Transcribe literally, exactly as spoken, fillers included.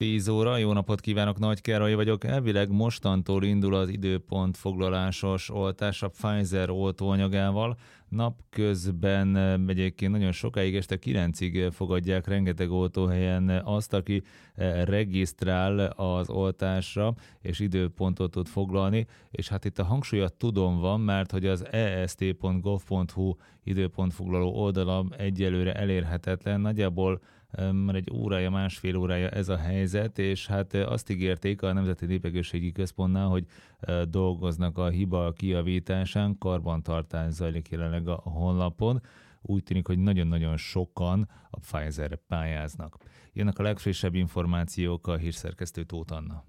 tíz óra, jó napot kívánok, Nagy Károly vagyok. Elvileg mostantól indul az időpont foglalásos oltás a Pfizer oltóanyagával. Napközben eh, egyébként nagyon sokáig, este kilencig eh, fogadják rengeteg oltóhelyen azt, aki eh, regisztrál az oltásra, és időpontot tud foglalni. És hát itt a hangsúlyat tudom van, mert hogy az e s t pont gov pont h u időpontfoglaló oldala egyelőre elérhetetlen. Nagyjából már egy órája, másfél órája ez a helyzet, és hát azt ígérték a Nemzeti Népegészségügyi Központnál, hogy dolgoznak a hiba kijavításán, karbantartás zajlik jelenleg a honlapon. Úgy tűnik, hogy nagyon-nagyon sokan a Pfizerre pályáznak. Jönnek a legfrissebb információk, a hírszerkesztő Tóth Anna.